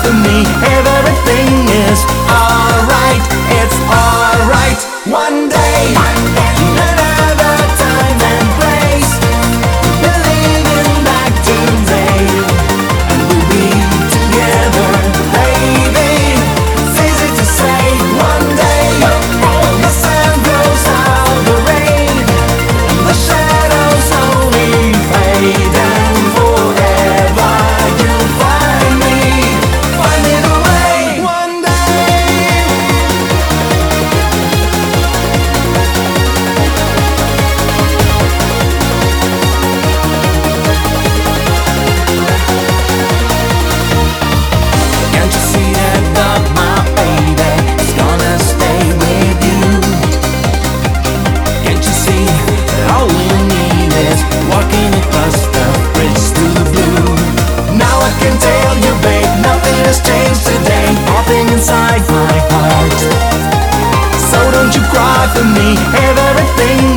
for me. Everything is alright, it's alright. One day, another time and place, believing back today, and we'll be together, baby. It's easy to say one day, the sun goes out, the rain, the shadows only fade, and forever you'll find me finding a way. One day. Can't you see that love, my baby, is gonna stay with you? Can't you see that all we need is walking across the bridge to the blue? Now I can tell you, babe, nothing has changed today, nothing inside my heart. So don't you cry for me, everything